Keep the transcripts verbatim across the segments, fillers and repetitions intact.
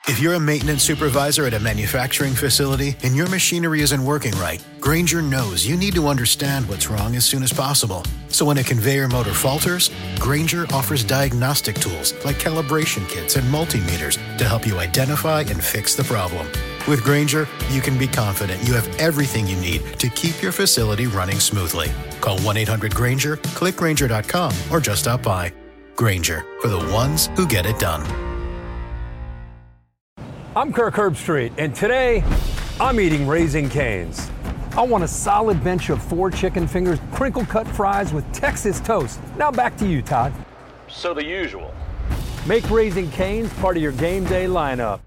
If you're a maintenance supervisor at a manufacturing facility and your machinery isn't working right, Grainger knows you need to understand what's wrong as soon as possible. So when a conveyor motor falters, Grainger offers diagnostic tools like calibration kits and multimeters to help you identify and fix the problem. With Grainger, you can be confident you have everything you need to keep your facility running smoothly. Call one eight hundred Grainger, click Grainger dot com, or just stop by. Grainger, for the ones who get it done. I'm Kirk Herbstreit, and today I'm eating Raising Cane's. I want a solid bench of four chicken fingers, crinkle-cut fries with Texas toast. Now back to you, Todd. So the usual. Make Raising Cane's part of your game day lineup.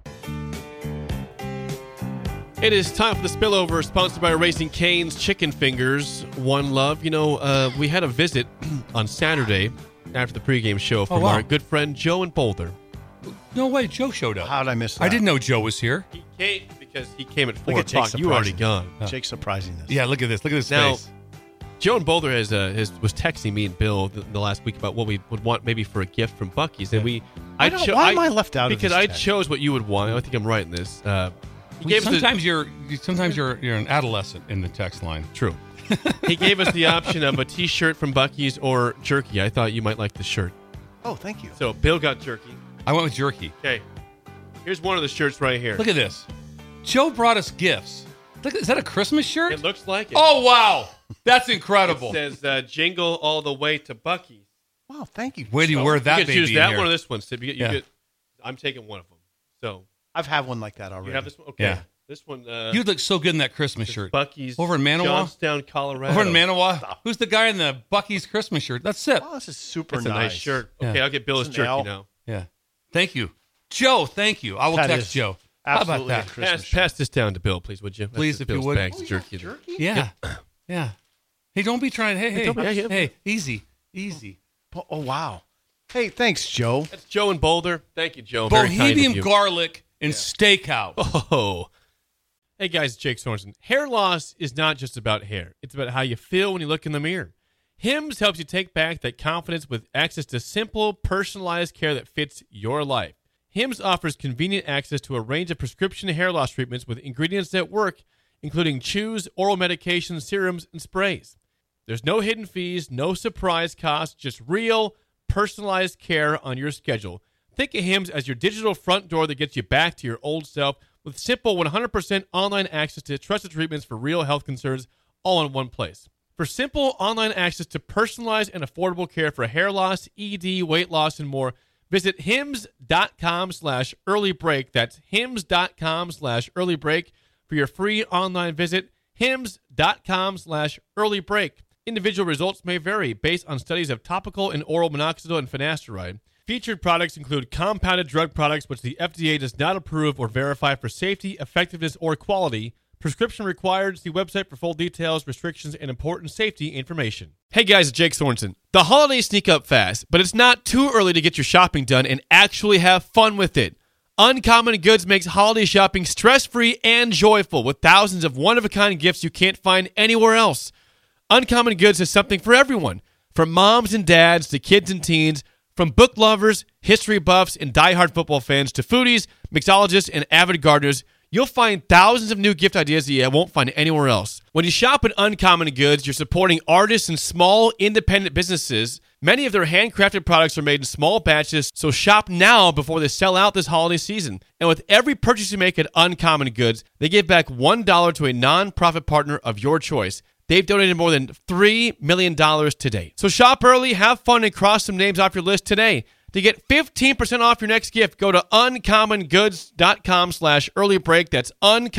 It is time for the spillover, sponsored by Raising Cane's Chicken Fingers. One love. You know, uh, we had a visit on Saturday after the pregame show from Oh, wow. our good friend Joe in Boulder. No way, Joe showed up. How did I miss that? I didn't know Joe was here. He came because he came at four Look at Jake o'clock. You were already surprising. gone. Jake's surprising this. Yeah, look at this. Look at his Now, face. Joe in Boulder has, uh, has was texting me and Bill the, the last week about what we would want maybe for a gift from Buc-ee's, and we. Why don't- why am I left out of Because this I text? chose what you would want. I think I'm right in this. Uh, he Well, gave us the- sometimes you're you- sometimes you're you're an adolescent in the text line. True. He gave us the option of a T-shirt from Buc-ee's or jerky. I thought you might like the shirt. Oh, thank you. So Bill got jerky. I went with jerky. Okay. Here's one of the shirts right here. Look at this. Joe brought us gifts. Look, is that a Christmas shirt? It looks like it. Oh wow, that's incredible. It says uh, "Jingle all the way to Buc-ee's." Wow, thank you. Where do you So, wear that you can baby choose in that here? one or this one. So you get, you Yeah. get, I'm taking one of them. So I've had one like that already. you have this one. Okay. Yeah. This one. Uh, You look so good in that Christmas shirt. Buc-ee's Over in Manawa? Johnstown, Colorado. Over in Manawa, who's the guy in the Buc-ee's Christmas shirt? That's it. Oh, this is super It's a nice shirt. Yeah. Okay, I'll get Bill his It's an jerky L. now. Yeah. Thank you, Joe. Thank you. I will That text is Joe. How about Absolutely a that? Christmas Pass, shirt. pass this down to Bill, please, would you? That's Please, the if you Bill's would. bags Oh, of you jerky. got jerky? Yeah. Yeah. Hey, don't be trying. Hey, hey, don't be- yeah, yeah. hey, easy, easy. Oh, oh, wow. Hey, thanks, Joe. That's Joe in Boulder. Thank you, Joe. Very kind of Bohemian you. garlic and steakhouse. Oh. Hey, guys, it's Jake Sorensen. Hair loss is not just about hair. It's about how you feel when you look in the mirror. Hims helps you take back that confidence with access to simple, personalized care that fits your life. Hims offers convenient access to a range of prescription hair loss treatments with ingredients that work, including chews, oral medications, serums, and sprays. There's no hidden fees, no surprise costs, just real, personalized care on your schedule. Think of Hims as your digital front door that gets you back to your old self with simple one hundred percent online access to trusted treatments for real health concerns all in one place. For simple online access to personalized and affordable care for hair loss, E D, weight loss, and more, visit hims.com slash early break. That's hims.com slash early break for your free online visit. Hims.com slash early break. Individual results may vary based on studies of topical and oral minoxidil and finasteride. Featured products include compounded drug products which the F D A does not approve or verify for safety, effectiveness, or quality. Prescription required. See website for full details, restrictions, and important safety information. Hey guys, it's Jake Sorensen. The holidays sneak up fast, but it's not too early to get your shopping done and actually have fun with it. Uncommon Goods makes holiday shopping stress-free and joyful with thousands of one-of-a-kind gifts you can't find anywhere else. Uncommon Goods has something for everyone, from moms and dads to kids and teens, from book lovers, history buffs, and diehard football fans to foodies, mixologists, and avid gardeners. You'll find thousands of new gift ideas that you won't find anywhere else. When you shop at Uncommon Goods, you're supporting artists and small, independent businesses. Many of their handcrafted products are made in small batches, so shop now before they sell out this holiday season. And with every purchase you make at Uncommon Goods, they give back one dollar to a non-profit partner of your choice. They've donated more than three million dollars to date. So shop early, have fun, and cross some names off your list today. To get fifteen percent off your next gift, go to uncommongoods.com slash early break. That's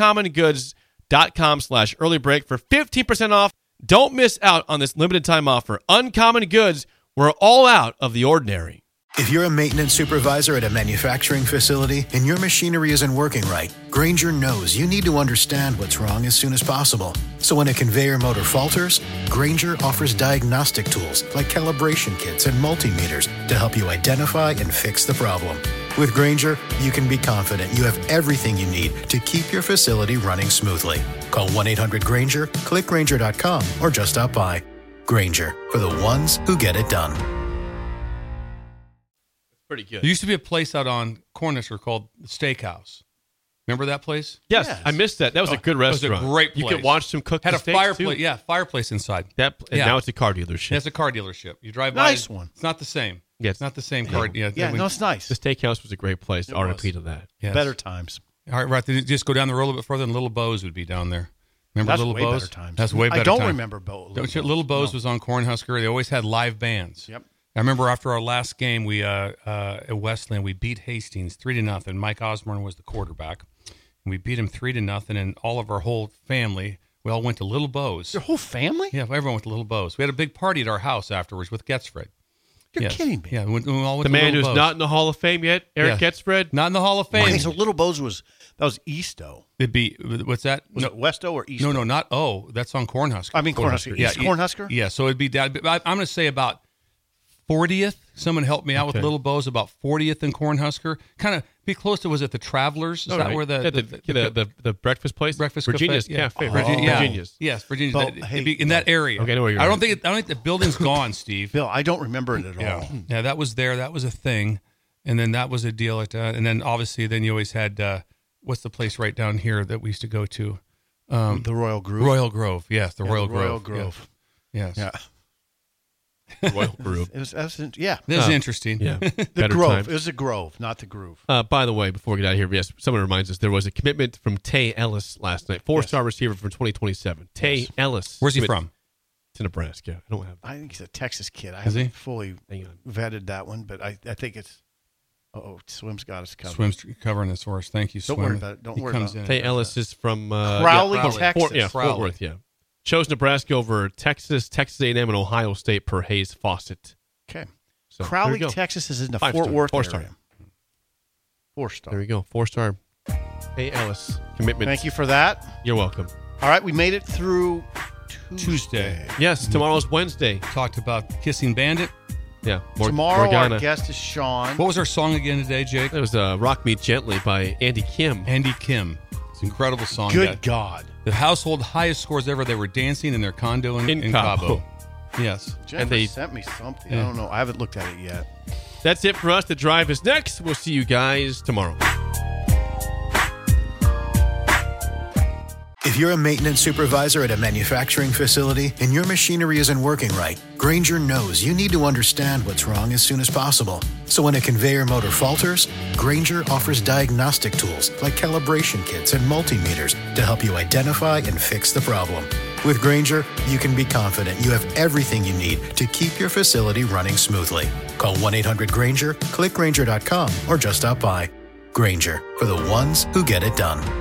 uncommongoods.com slash early break for fifteen percent off. Don't miss out on this limited time offer. Uncommon Goods, we're all out of the ordinary. If you're a maintenance supervisor at a manufacturing facility and your machinery isn't working right, Grainger knows you need to understand what's wrong as soon as possible. So when a conveyor motor falters, Grainger offers diagnostic tools like calibration kits and multimeters to help you identify and fix the problem. With Grainger, you can be confident you have everything you need to keep your facility running smoothly. Call one eight hundred Grainger, click Grainger dot com, or just stop by. Grainger, for the ones who get it done. Pretty good. There used to be a place out on Cornish called the Steakhouse. Remember that place? Yes, Yes. I missed that. That was Oh, a good it was a restaurant. great You could place. watch them cook Had the a steaks, fireplace. too. Yeah, fireplace inside. That, and Yeah. now it's a car dealership. Yeah, it's a car dealership. You drive by. Nice one. It's not the same. Yeah, It's not the same car. Yeah, Yeah, we- no, it's nice. The steakhouse was a great place. It R I P was. to that. yes. Better times. All right, right. Then just go down the road a little bit further, and Little Bo's would be down there. Remember That's Little way Bo's? better times. That's way better I don't times. remember Bo. Don't you- Little Bo's No. was on Cornhusker. They always had live bands. Yep. I remember after our last game, we uh, uh, at Westland, we beat Hastings three to nothing. Mike Osborne was the quarterback. And we beat him three to nothing, and all of our whole family, we all went to Little Bo's. Your whole family? Yeah, everyone went to Little Bo's. We had a big party at our house afterwards with Getzfred. You're Yes. kidding me. Yeah, we, we all went The to man Little who's Bo's. not in the Hall of Fame yet, Eric Yeah. Getzfred. Not in the Hall of Fame. Okay, so Little Bo's was that was Easto. It'd be what's that? Was no, it Westo or Easto? no, no, not oh. That's on Cornhusker. I mean Cornhusker. Yeah, East yeah. Cornhusker. Yeah, so it'd be down. I- I'm going to say about fortieth. Someone helped me out Okay. with Little Bo's. About fortieth in Cornhusker. Kind of be close to. Was it the Travelers? Is All that right. where the Yeah, the, the, the, the, the breakfast place? breakfast Virginia's cafe? Yeah. Cafe. Oh. Virgin- Yeah. Virginia's. Yes, Virginia's. Bo, That- it'd hey, be in that area. Okay, I know where you're I don't at. think. It, I don't think the building's gone, Steve. Bill, I don't remember it at all. Yeah, yeah, that was there. That was a thing, and then that was a deal at, uh, and then obviously, then you always had uh, what's the place right down here that we used to go to? Um, The Royal Grove. Royal Grove, yes, the Yeah, Royal the Royal Grove, Grove. yes, Yeah. Royal Group. It was, that was yeah. This is Oh, interesting. Yeah. The Better Grove. times. It was a Grove, not the Groove. Uh, by the way, before we get out of here, yes, someone reminds us there was a commitment from Tay Ellis last night, four-star receiver from twenty twenty-seven. Tay Yes. Ellis. Where's he commit- from? To Nebraska. I don't have. I think he's a Texas kid. I Is haven't he? fully Hang on. vetted that one, but I, I think it's. Oh, Swim's got us covered. Swim's covering this for us. Thank you, Don't Swim. worry about it. Don't he worry comes about in it. and Tay does Ellis that. is from uh, Crowley, yeah, Fort- Texas. Fort, yeah, Fort Crowley. Worth. Yeah, chose Nebraska over Texas, Texas A and M, and Ohio State per Hayes Fawcett. Okay. So, Crowley, there we go. Texas is in the Five Fort star. Worth Four star. area. Four star. There we go. Four star. Tay Ellis commitment. Thank you for that. You're welcome. All right, we made it through Tuesday. Tuesday. Yes, tomorrow's Wednesday. Talked about Kissing Bandit. Yeah, Mor- Tomorrow, Morgana. our guest is Sean. What was our song again today, Jake? It was uh, "Rock Me Gently" by Andy Kim. Andy Kim. It's an incredible song. Good that- God. The household highest scores ever. They were dancing in their condo in, In in Cabo. Cabo. Yes. Jennifer they- sent me something. Yeah. I don't know. I haven't looked at it yet. That's it for us. The drive is next. We'll see you guys tomorrow. If you're a maintenance supervisor at a manufacturing facility and your machinery isn't working right, Grainger knows you need to understand what's wrong as soon as possible. So when a conveyor motor falters, Grainger offers diagnostic tools like calibration kits and multimeters to help you identify and fix the problem. With Grainger, you can be confident you have everything you need to keep your facility running smoothly. Call one eight hundred Grainger, click Grainger dot com, or just stop by. Grainger, for the ones who get it done.